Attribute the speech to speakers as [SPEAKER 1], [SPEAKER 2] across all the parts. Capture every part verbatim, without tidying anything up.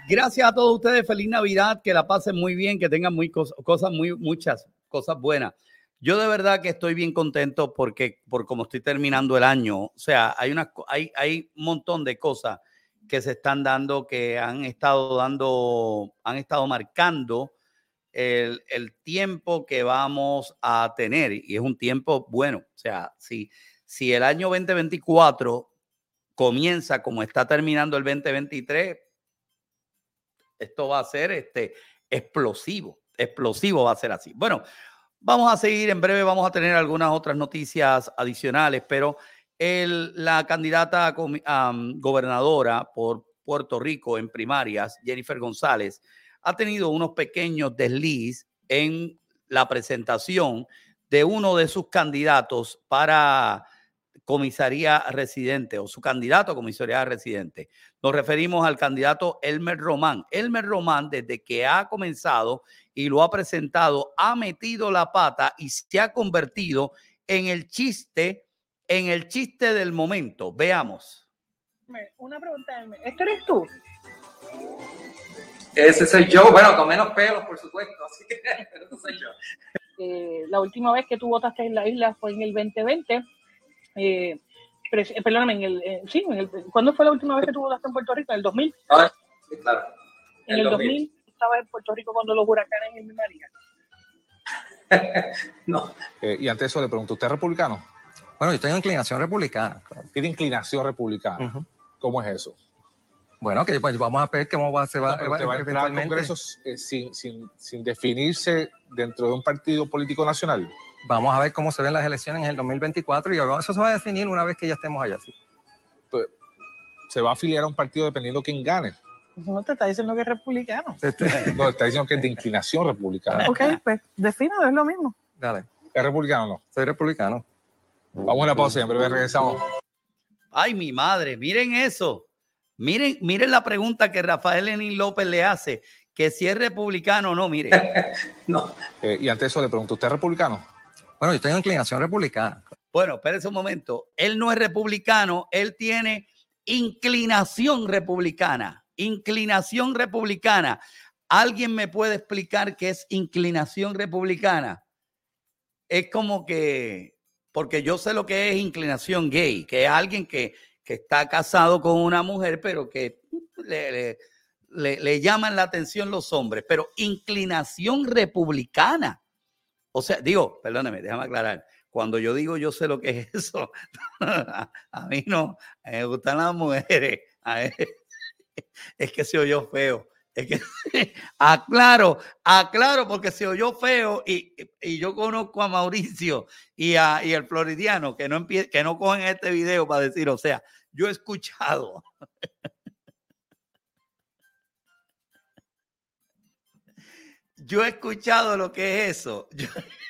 [SPEAKER 1] Gracias a todos ustedes. Feliz Navidad. Que la pasen muy bien. Que tengan muy cos cosas muy, muchas cosas buenas. Yo de verdad que estoy bien contento porque por cómo estoy terminando el año. O sea, hay, una, hay, hay un montón de cosas que se están dando, que han estado dando, han estado marcando el, el tiempo que vamos a tener. Y es un tiempo bueno. O sea, si, si el año veinte veinticuatro comienza como está terminando el veinte veintitrés, esto va a ser este, explosivo. Explosivo va a ser así. Bueno, vamos a seguir. En breve vamos a tener algunas otras noticias adicionales, pero el, la candidata a um, gobernadora por Puerto Rico en primarias, Jennifer González, ha tenido unos pequeños desliz en la presentación de uno de sus candidatos para comisaría residente o su candidato a comisaría residente. Nos referimos al candidato Elmer Román. Elmer Román, desde que ha comenzado y lo ha presentado, ha metido la pata y se ha convertido en el chiste, en el chiste del momento. Veamos.
[SPEAKER 2] Una pregunta, ¿este eres tú?
[SPEAKER 3] Ese soy yo, bueno, con menos pelos, por supuesto, así que ese soy yo.
[SPEAKER 2] Eh, la última vez que tú votaste en la isla fue en el veinte veinte. Eh, eh, perdóname, en el, eh, sí, en el, ¿cuándo fue la última vez que tú votaste en Puerto Rico? ¿En el dos mil?
[SPEAKER 3] Ah, sí, claro.
[SPEAKER 2] En el, el dos mil estaba en Puerto Rico cuando los huracanes en Irma y María.
[SPEAKER 4] No. Eh, y ante eso le pregunto, ¿usted es republicano?
[SPEAKER 5] Bueno, yo tengo inclinación republicana.
[SPEAKER 4] Tiene inclinación republicana. Uh-huh. ¿Cómo es eso?
[SPEAKER 5] Bueno, que pues vamos a ver cómo va, se va,
[SPEAKER 4] no, va, va a entrar al Congreso eh, sin, sin, sin definirse dentro de un partido político nacional.
[SPEAKER 5] Vamos a ver cómo se ven las elecciones en el dos mil veinticuatro y eso se va a definir una vez que ya estemos allá. ¿Sí?
[SPEAKER 4] Pues, ¿se va a afiliar a un partido dependiendo de quién gane?
[SPEAKER 2] No te está diciendo que es republicano.
[SPEAKER 4] No, está diciendo que es de inclinación republicana.
[SPEAKER 2] Ok, pues defínalo, es lo mismo.
[SPEAKER 5] Dale.
[SPEAKER 4] ¿Es republicano o no?
[SPEAKER 5] Soy republicano.
[SPEAKER 4] Vamos a la pausa y en breve regresamos.
[SPEAKER 1] Ay, mi madre, miren eso. Miren, miren la pregunta que Rafael Lenín López le hace, que si es republicano o no, mire.
[SPEAKER 4] No. Eh, y ante eso le pregunto, ¿usted es republicano?
[SPEAKER 5] Bueno, yo tengo inclinación republicana.
[SPEAKER 1] Bueno, espérese un momento. Él no es republicano, él tiene inclinación republicana. Inclinación republicana. ¿Alguien me puede explicar qué es inclinación republicana? Es como que, porque yo sé lo que es inclinación gay, que es alguien que, que está casado con una mujer, pero que le, le, le, le llaman la atención los hombres. Pero inclinación republicana. O sea, digo, perdóneme, déjame aclarar. Cuando yo digo yo sé lo que es eso, a, a mí no, a mí me gustan las mujeres. A ver, es que se oyó feo. Es que aclaro, aclaro, porque se oyó feo y, y yo conozco a Mauricio y, a, y el floridiano que no, empie, que no cogen este video para decir, o sea, yo he escuchado. Yo he escuchado lo que es eso. Yo...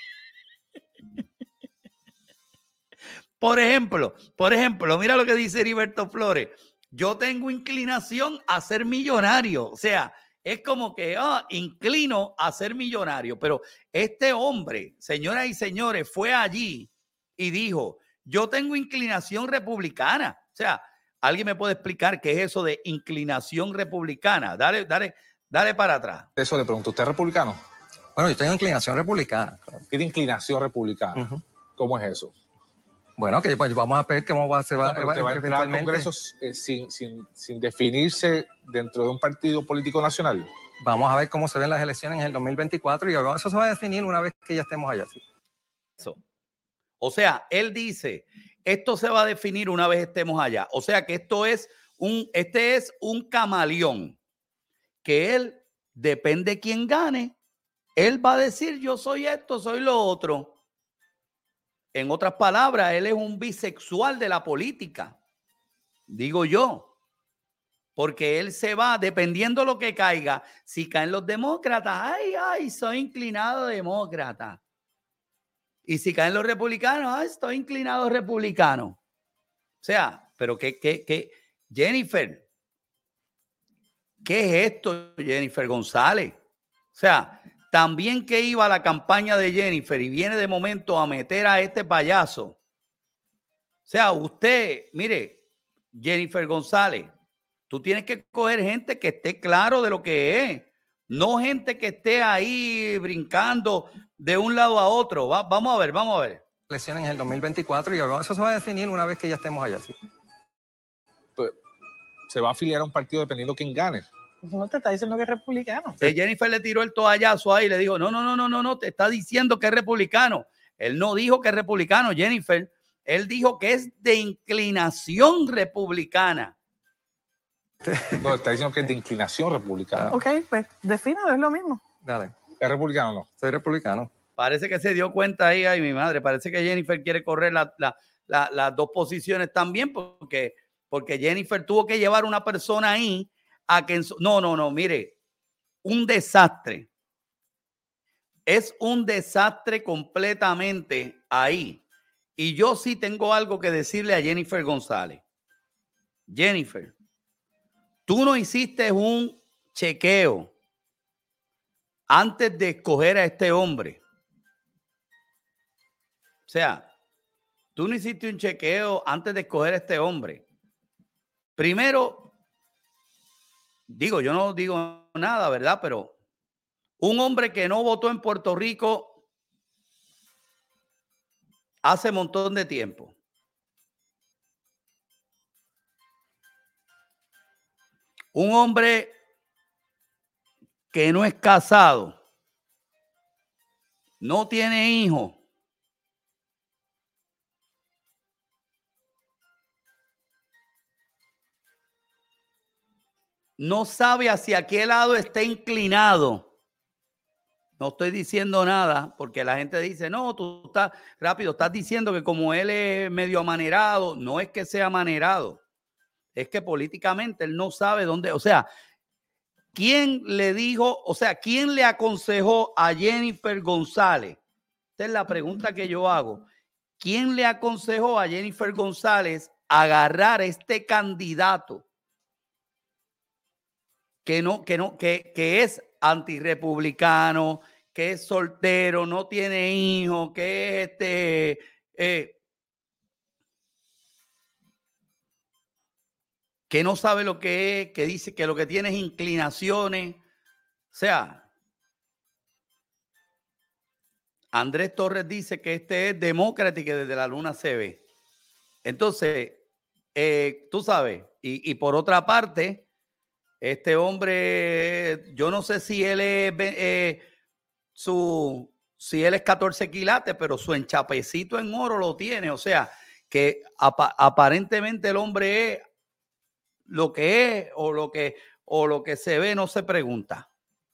[SPEAKER 1] Por ejemplo, por ejemplo, mira lo que dice Heriberto Flores. Yo tengo inclinación a ser millonario. O sea, es como que oh, inclino a ser millonario. Pero este hombre, señoras y señores, fue allí y dijo, yo tengo inclinación republicana. O sea, ¿alguien me puede explicar qué es eso de inclinación republicana? Dale, dale, dale para atrás.
[SPEAKER 4] Eso le pregunto, ¿usted es republicano?
[SPEAKER 5] Bueno, yo tengo inclinación republicana.
[SPEAKER 4] Tiene inclinación republicana. Uh-huh. ¿Cómo es eso?
[SPEAKER 5] Bueno, que pues vamos a ver cómo va, se va,
[SPEAKER 4] no, va a entrar al Congreso eh, sin, sin, sin definirse dentro de un partido político nacional.
[SPEAKER 5] Vamos a ver cómo se ven las elecciones en el dos mil veinticuatro y eso se va a definir una vez que ya estemos allá. ¿Sí?
[SPEAKER 1] Eso. O sea, él dice, esto se va a definir una vez estemos allá. O sea que esto es un, este es un camaleón, que él, depende quién gane, él va a decir yo soy esto, soy lo otro. En otras palabras, él es un bisexual de la política, digo yo, porque él se va dependiendo lo que caiga. Si caen los demócratas, ay, ay, soy inclinado demócrata. Y si caen los republicanos, ay, estoy inclinado republicano. O sea, pero que, que, que, Jennifer, ¿qué es esto, Jennifer González? O sea, también que iba a la campaña de Jennifer y viene de momento a meter a este payaso. O sea, usted, mire, Jennifer González, Tú tienes que coger gente que esté claro de lo que es. No gente que esté ahí brincando de un lado a otro. Va, vamos a ver, vamos a ver.
[SPEAKER 5] Elecciones en el dos mil veinticuatro y eso se va a definir una vez que ya estemos allá. ¿Sí?
[SPEAKER 4] Pues, se va a afiliar a un partido dependiendo quién gane.
[SPEAKER 2] No te está diciendo que es republicano.
[SPEAKER 1] Sí, Jennifer le tiró el toallazo ahí y le dijo, no, no, no, no, no, no, te está diciendo que es republicano. Él no dijo que es republicano, Jennifer. Él dijo que es de inclinación republicana.
[SPEAKER 4] No, está diciendo que es de inclinación republicana.
[SPEAKER 2] Ok, pues defínalo, es lo mismo.
[SPEAKER 5] Dale.
[SPEAKER 4] ¿Es republicano o no?
[SPEAKER 5] Soy republicano.
[SPEAKER 1] Parece que se dio cuenta ahí, ay, mi madre. Parece que Jennifer quiere correr la, la, la, las dos posiciones también, porque, porque Jennifer tuvo que llevar una persona ahí a que... En su, no, no, no, mire, un desastre. Es un desastre completamente ahí. Y yo sí tengo algo que decirle a Jennifer González. Jennifer, tú no hiciste un chequeo antes de escoger a este hombre. O sea, tú no hiciste un chequeo antes de escoger a este hombre. Primero, digo, yo no digo nada, ¿verdad? Pero un hombre que no votó en Puerto Rico hace un montón de tiempo. Un hombre que no es casado, no tiene hijos, no sabe hacia qué lado está inclinado. No estoy diciendo nada porque la gente dice, no, tú estás rápido, estás diciendo que como él es medio amanerado, no es que sea amanerado, es que políticamente él no sabe dónde, o sea, ¿quién le dijo, o sea, quién le aconsejó a Jennifer González? Esta es la pregunta que yo hago. ¿Quién le aconsejó a Jennifer González agarrar a este candidato que no, que no, que, que es antirrepublicano, que es soltero, no tiene hijos, que es este, eh, que no sabe lo que es, que dice que lo que tiene es inclinaciones? O sea, Andrés Torres dice que este es demócrata y que desde la luna se ve. Entonces, eh, tú sabes, y, y por otra parte, este hombre, yo no sé si él es eh, su, si él es catorce quilates, pero su enchapecito en oro lo tiene. O sea, que apa, aparentemente el hombre es lo que es o lo que, o lo que se ve, no se pregunta.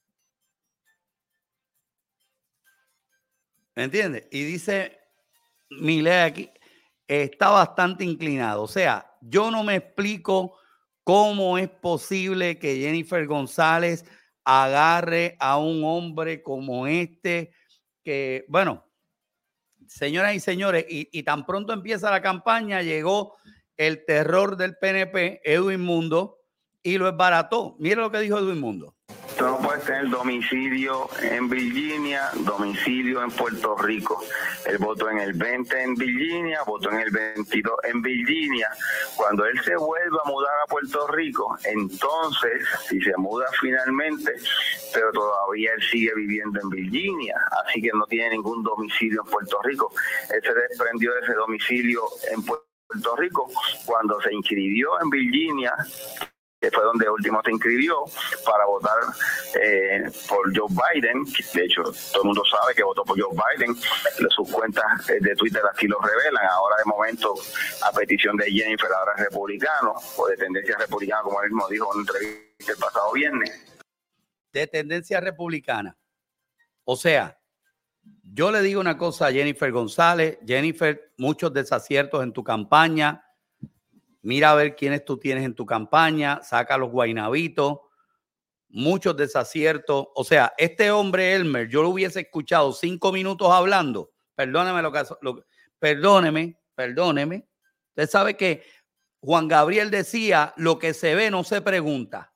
[SPEAKER 1] ¿Me entiendes? Y dice Milei aquí, está bastante inclinado. O sea, yo no me explico cómo es posible que Jennifer González agarre a un hombre como este, que, bueno, señoras y señores, y, y tan pronto empieza la campaña, llegó el terror del P N P, Edwin Mundo, y lo esbarató. Mira lo que dijo Edwin Mundo.
[SPEAKER 6] Tú no puedes tener domicilio en Virginia, domicilio en Puerto Rico. Él votó en el veinte en Virginia, votó en el veintidós en Virginia. Cuando él se vuelva a mudar a Puerto Rico, entonces, si se muda finalmente, pero todavía él sigue viviendo en Virginia, así que no tiene ningún domicilio en Puerto Rico. Él se desprendió de ese domicilio en Puerto Rico cuando se inscribió en Virginia, que fue donde último se inscribió para votar eh, por Joe Biden. De hecho, todo el mundo sabe que votó por Joe Biden. Sus cuentas de Twitter así lo revelan. Ahora, de momento, a petición de Jennifer, ahora es republicano, o de tendencia republicana, como él mismo dijo en una entrevista el pasado viernes.
[SPEAKER 1] De tendencia republicana. O sea, yo le digo una cosa a Jennifer González. Jennifer, muchos desaciertos en tu campaña. Mira a ver quiénes tú tienes en tu campaña, saca los guaynabitos, muchos desaciertos. O sea, este hombre Elmer, yo lo hubiese escuchado cinco minutos hablando. Perdóneme lo que, lo, perdóneme, perdóneme. Usted sabe que Juan Gabriel decía, lo que se ve no se pregunta.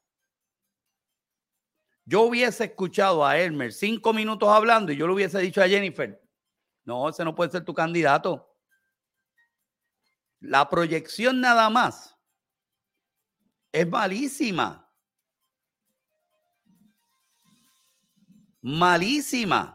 [SPEAKER 1] Yo hubiese escuchado a Elmer cinco minutos hablando y yo le hubiese dicho a Jennifer, no, ese no puede ser tu candidato. La proyección nada más Es malísima. Malísima.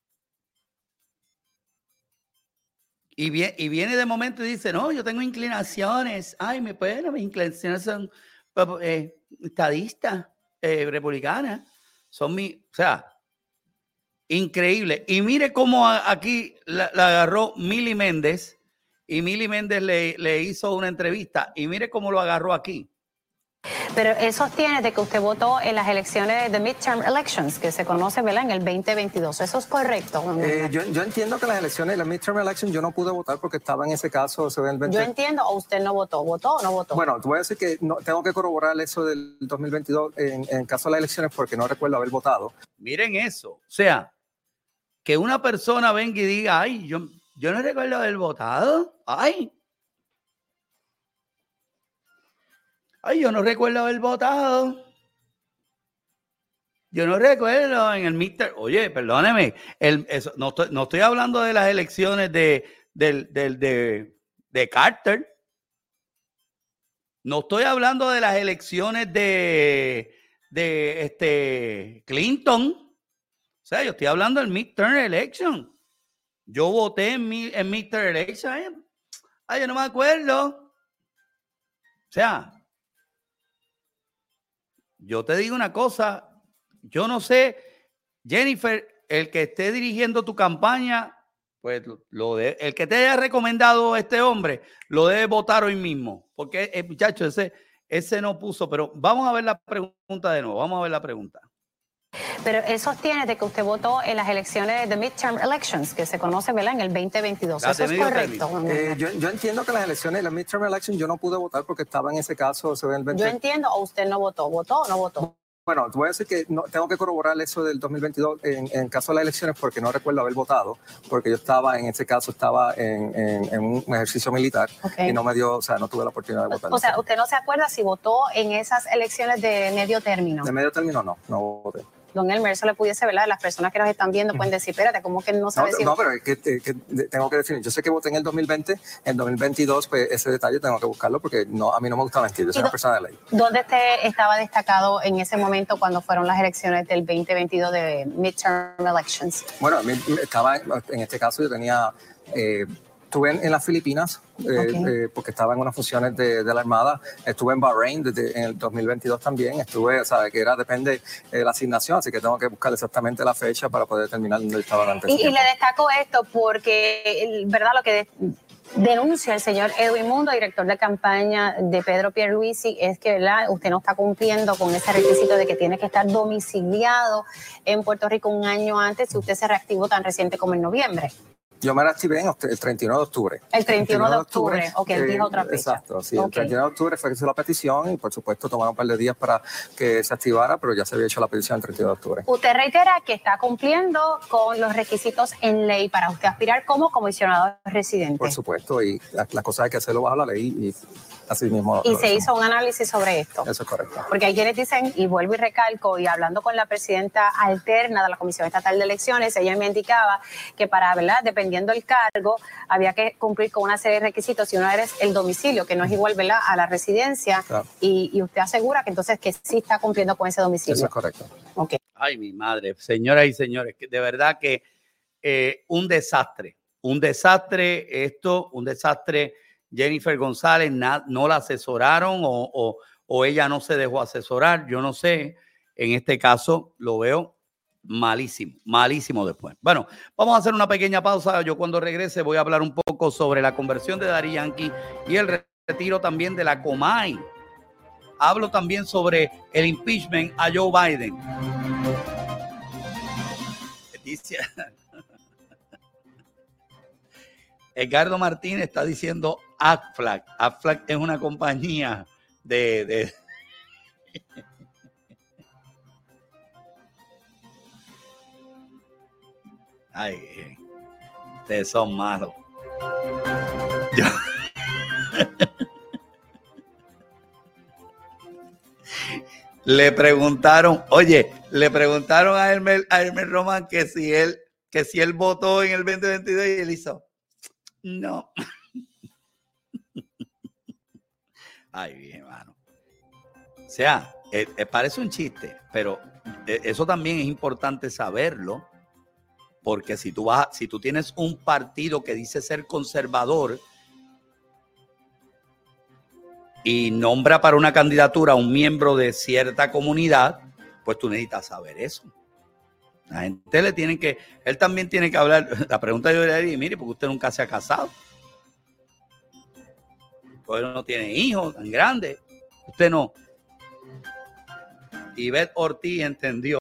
[SPEAKER 1] Y viene, y viene de momento y dice, no, yo tengo inclinaciones. Ay, me bueno, mis inclinaciones son eh, estadistas, eh, republicanas. Son mi, o sea, increíble. Y mire cómo a, aquí la, la agarró Mili Méndez y Mili Méndez le, le hizo una entrevista y mire cómo lo agarró aquí.
[SPEAKER 7] Pero él sostiene de que usted votó en las elecciones de midterm elections, que se conoce, ¿verdad?, en el veinte veintidós. ¿Eso es correcto?
[SPEAKER 5] Eh, yo, yo entiendo que las elecciones de la midterm election yo no pude votar porque estaba en ese caso. Se ve el veinte...
[SPEAKER 7] Yo entiendo, o usted no votó. ¿Votó o no votó?
[SPEAKER 5] Bueno, te voy a decir que no, tengo que corroborar eso del dos mil veintidós en, en caso de las elecciones porque no recuerdo haber votado.
[SPEAKER 1] Miren eso. O sea, que una persona venga y diga, ay, yo, yo no recuerdo haber votado. Ay. Ay, yo no recuerdo haber votado. Yo no recuerdo en el midterm. Oye, perdóneme. El, eso, no, estoy, no estoy hablando de las elecciones de, de, de, de, de Carter. No estoy hablando de las elecciones de, de este, Clinton. O sea, yo estoy hablando del midterm election. Yo voté en, mi, en midterm election. Ay, ay, yo no me acuerdo. O sea, yo te digo una cosa, yo no sé, Jennifer, el que esté dirigiendo tu campaña, pues lo de, el que te haya recomendado este hombre, lo debe votar hoy mismo, porque eh, muchacho, ese, ese no puso, pero vamos a ver la pregunta de nuevo, vamos a ver la pregunta.
[SPEAKER 7] Pero él sostiene de que usted votó en las elecciones de midterm elections, que se conoce, ¿verdad?, en el veinte veintidós. ¿Eso es correcto?
[SPEAKER 5] Eh, yo, yo entiendo que las elecciones de la midterm election yo no pude votar porque estaba en ese caso. Se ve el veinte...
[SPEAKER 7] Yo entiendo, o usted no votó. ¿Votó o no votó?
[SPEAKER 5] Bueno, te voy a decir que no, tengo que corroborar eso del dos mil veintidós en, en caso de las elecciones porque no recuerdo haber votado, porque yo estaba, en ese caso, estaba en, en, en un ejercicio militar okay. y no me dio, o sea, no tuve la oportunidad de votar.
[SPEAKER 7] O sea, ¿usted no se acuerda si votó en esas elecciones de medio término?
[SPEAKER 5] De medio término no, no voté.
[SPEAKER 7] Don Elmer, eso le pudiese, ¿verdad? Las personas que nos están viendo pueden decir, espérate, ¿cómo que no sabe
[SPEAKER 5] no,
[SPEAKER 7] si...?
[SPEAKER 5] No, pero es que, que, que tengo que definir. Yo sé que voté en el dos mil veinte, en dos mil veintidós, pues ese detalle tengo que buscarlo porque no, a mí no me gusta mentir, yo soy una persona de ley.
[SPEAKER 7] ¿Dónde usted estaba destacado en ese momento cuando fueron las elecciones del veinte veintidós de midterm elections?
[SPEAKER 5] Bueno, estaba, en este caso yo tenía... Eh, Estuve en, en las Filipinas eh, okay. eh, porque estaba en unas funciones de, de la Armada. Estuve en Bahrein desde en el dos mil veintidós también. Estuve, sabe que era depende de la asignación, así que tengo que buscar exactamente la fecha para poder determinar dónde estaba antes.
[SPEAKER 7] Y, y le destaco esto porque, verdad, lo que de, denuncia el señor Edwin Mundo, director de campaña de Pedro Pierluisi, es que, ¿verdad?, usted no está cumpliendo con ese requisito de que tiene que estar domiciliado en Puerto Rico un año antes si usted se reactivó tan reciente como en noviembre.
[SPEAKER 5] Yo me reactivé en el treinta y uno de octubre.
[SPEAKER 7] El treinta y uno de octubre, ok, eh, dijo otra fecha.
[SPEAKER 5] Exacto, sí,
[SPEAKER 7] okay.
[SPEAKER 5] El treinta y uno de octubre fue que hizo la petición y por supuesto tomaron un par de días para que se activara, pero ya se había hecho la petición el treinta y uno de octubre.
[SPEAKER 7] Usted reitera que está cumpliendo con los requisitos en ley para usted aspirar como comisionado residente.
[SPEAKER 5] Por supuesto, y las la cosas hay que hacerlo bajo la ley y así mismo.
[SPEAKER 7] Y se hizo un análisis sobre esto.
[SPEAKER 5] Eso es correcto.
[SPEAKER 7] Porque hay quienes dicen, y vuelvo y recalco, y hablando con la presidenta alterna de la Comisión Estatal de Elecciones, ella me indicaba que para, ¿verdad?, dependiendo del cargo, había que cumplir con una serie de requisitos si uno eres el domicilio, que no es igual, ¿verdad?, a la residencia, claro. y, y usted asegura que entonces que sí está cumpliendo con ese domicilio.
[SPEAKER 5] Eso es correcto.
[SPEAKER 7] Okay.
[SPEAKER 1] Ay, mi madre, señoras y señores, que de verdad que eh, un desastre, un desastre esto, un desastre. Jennifer González na, no la asesoraron o, o, o ella no se dejó asesorar, yo no sé. En este caso lo veo malísimo, malísimo después. Bueno, vamos a hacer una pequeña pausa. Yo cuando regrese voy a hablar un poco sobre la conversión de Daddy Yankee y el retiro también de la Comay. Hablo también sobre el impeachment a Joe Biden. Dice... Edgardo Martínez está diciendo Aflac. Aflac es una compañía de... de... Ay, ustedes son malos. Yo... le preguntaron, oye, le preguntaron a Elmer, a Elmer Román que si él, que si él votó en el veinte veintidós y él hizo... No. Ay, bien, hermano. O sea, eh, eh, parece un chiste, pero eh, eso también es importante saberlo, porque si tú vas, si tú tienes un partido que dice ser conservador y nombra para una candidatura a un miembro de cierta comunidad, pues tú necesitas saber eso. La gente le tiene que, él también tiene que hablar. La pregunta yo le diría, mire, porque usted nunca se ha casado. Pues no tiene hijos tan grandes. Usted no. Ivette Ortiz entendió.